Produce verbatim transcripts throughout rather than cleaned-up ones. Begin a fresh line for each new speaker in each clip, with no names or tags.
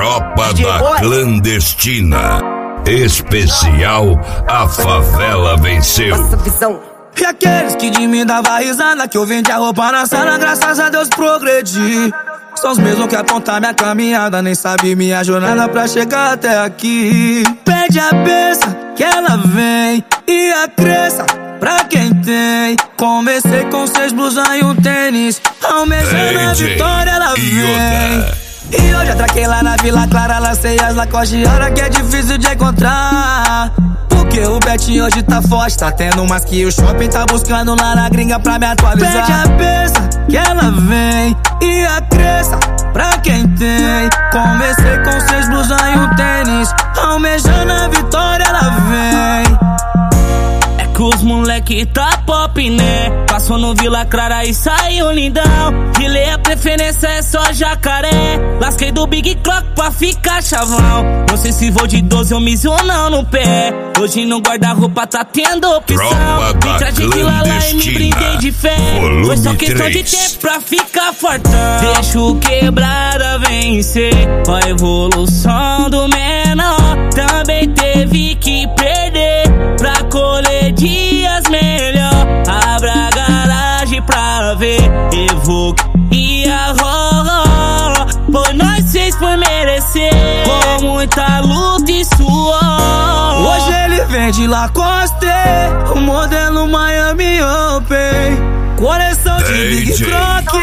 Tropa da Clandestina. Especial A Favela Venceu.
Nossa visão.
E aqueles que de mim dava risada, que eu vendi a roupa na sala, graças a Deus progredi. São os mesmos que apontar minha caminhada, nem sabe minha jornada pra chegar até aqui. Perde a peça que ela vem e a cresça pra quem tem. Comecei com seis blusas e um tênis, almejando a vitória ela vem. E hoje atraquei lá na Vila Clara, lancei as Lacoste, hora que é difícil de encontrar. Porque o Betinho hoje tá forte, tá tendo mais que o shopping, tá buscando lá na gringa pra me atualizar. Pede a peça que ela vem e a cresça pra quem tem. Comecei com seis blusas e um tênis, almejando a vitória ela vem.
Os moleque tá pop, né? Passou no Vila Clara e saiu lindão. De lei a preferência é só jacaré. Lasquei do Big Clock pra ficar chavão. Não sei se vou de doze ou miso ou não no pé. Hoje no guarda-roupa tá tendo opção. Vim trazer de lá lá e me brindei de fé. Foi só questão de tempo pra ficar fortão. Deixa o quebrada vencer. A evolução do menor também teve que perder pra colher dias melhor. Abra a garagem pra ver Evoque e a Ró. Por nós seis por merecer, com muita luta e suor.
Hoje ele vem de Lacoste, o modelo Miami Open, coleção de Big Croc.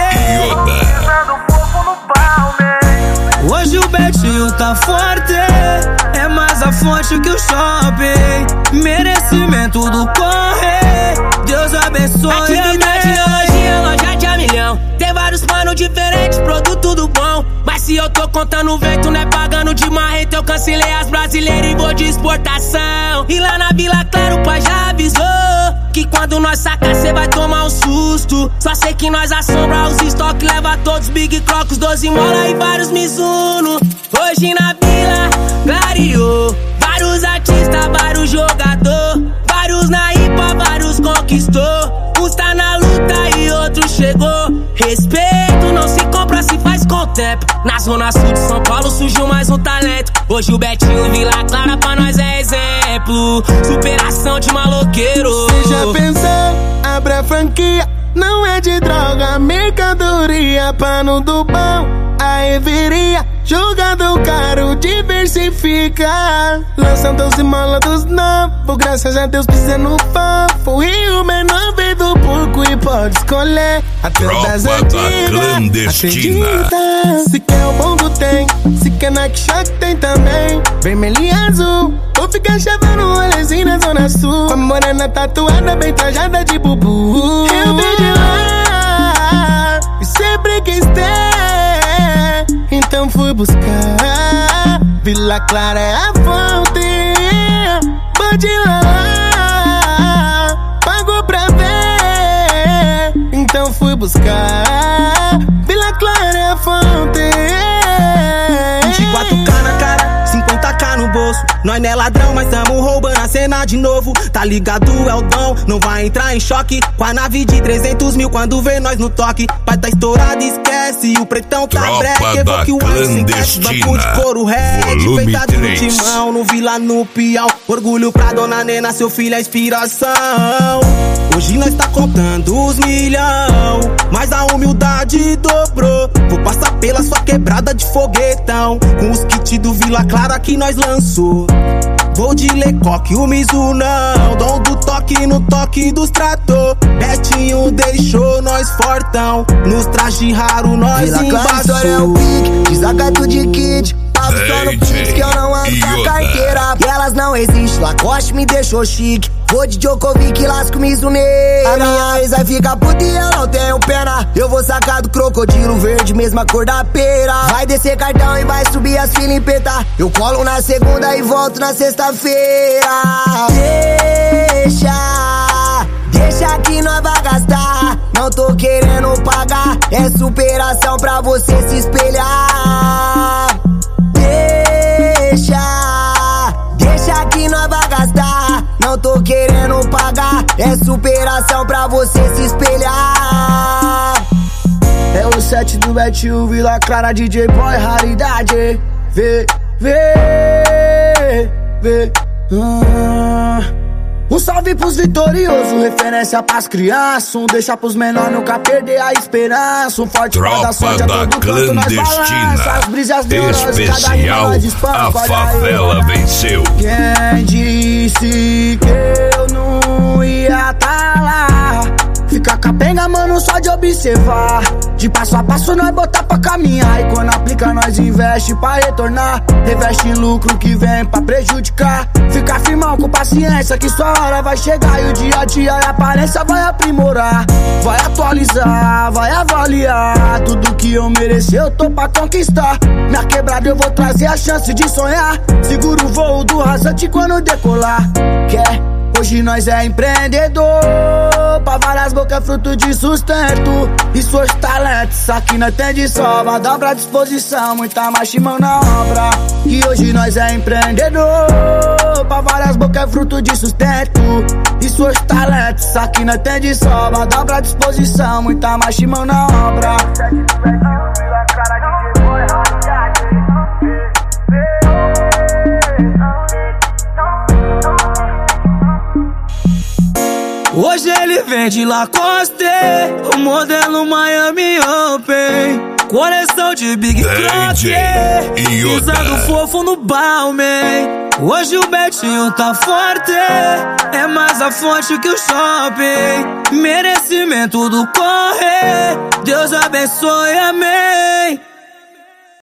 Hoje o Betinho tá forte, é mais a fonte que o shopping. Merecimento do corre, Deus abençoe.
Atividade na lojinha, loja de a milhão. Tem vários planos diferentes, produto do bom. Mas se eu tô contando o vento, não é pagando de marreta. Eu cancelei as brasileiras e vou de exportação. E lá na Vila Clara o pai já avisou que quando nós sacar cê vai tomar um susto. Só sei que nós assombra os estoques, leva todos Big Crocs, doze mola e vários Mizuno. Hoje na Vila clareou, vários artistas, vários jogador, vários na hipa, vários conquistou. Uns tá na luta e outro chegou. Respeito não se compra, se faz com o tempo. Na zona sul de São Paulo surgiu mais um talento. Hoje o Betinho Vila Clara pra nós é exemplo. Superação de maloqueiro.
Cê já pensou? Abre a franquia, não é de droga, mercadoria, pano do bom, aí viria. Jogador caro, diversifica. Lançam doze mola dos novos, graças a Deus pisando fofo. E o menor veio do pouco e pode escolher até das antigas. Se quer o bongo tem, se quer Nike Shock tem também. Vermelho e azul, vou ficar chavando um rolezinho na zona sul. Com a morena tatuada, bem trajada de bubu. Eu vim de lá e sempre quis ter, então fui buscar. Vila Clara é a fonte, vou de lá, pago pra ver, então fui buscar. Vila Clara é a fonte.
vinte e quatro K na cara, cinquenta K no bolso. Nós não é ladrão, mas tamo roubando a cena de novo. Tá ligado, é o dom, não vai entrar em choque com a nave de trezentos mil quando vê nós no toque. Pai tá estourado, esquece, o pretão tá breque. Evoque o Einstein, banco de couro red, peitado no timão, no Vila no Piau. Orgulho pra dona Nena, seu filho é inspiração. Hoje nós tá contando os milhão, mas a humildade dobrou. Vou passar pela sua quebrada de foguetão, com os kits do Vila Clara que nós lançou. Vou de Lecoque, o Mizu não, dom do toque no toque dos trator. Betinho deixou nós fortão, nos traje raro nós embaixo.
É o pique, desacato de kit, papo só no pix que eu não ando com a carteira. E elas não existem, Lacoste me deixou chique. Vou de Djokovic, lasco Mizuneira. A minha ex vai ficar puta e eu não tenho pena. Eu vou sacar do crocodilo verde, mesma cor da pera. Vai descer cartão e vai subir as filas em peta. Eu colo na segunda e volto na sexta-feira. Deixa, deixa que nós vai gastar. Não tô querendo pagar, é superação pra você se espelhar. Deixa, deixa que nós vai gastar. Não tô querendo pagar, é superação pra você se espelhar. É o set do Betinho, Vila Clara, D J Boy, raridade.
vê, vê, vê. Ah. Um salve pros vitoriosos, referência pras crianças. Um deixa pros menores nunca perder a esperança. Um forte
Tropa da Clandestina,
as brisas
especial, a favela venceu.
Quem disse que eu não ia tá lá? Fica capenga, mano, só de observar. De passo a passo nós botar pra caminhar. E quando aplica nós investe pra retornar. Reveste em lucro que vem pra prejudicar. Fica firmão com paciência que sua hora vai chegar. E o dia a dia e a aparência vai aprimorar. Vai atualizar, vai avaliar. Tudo que eu mereci eu tô pra conquistar. Minha quebrada eu vou trazer a chance de sonhar. Seguro o voo do rasante quando decolar. Quer? Hoje nós é empreendedor. Pra várias bocas fruto de sustento. E seus talentos, isso aqui nós tem de sobra. Dobra a disposição, muita mais mão na obra. E hoje nós é empreendedor. Pra várias bocas fruto de sustento. E seus talentos, isso aqui nós tem de sobra. Dobra a disposição, muita mais mão na obra.
Hoje ele vende Lacoste, o modelo Miami Open. Coleção de Big Croc, pisando fofo no Balmain. Hoje o Betinho tá forte, é mais a fonte que o shopping. Merecimento do corre, Deus abençoe, amém.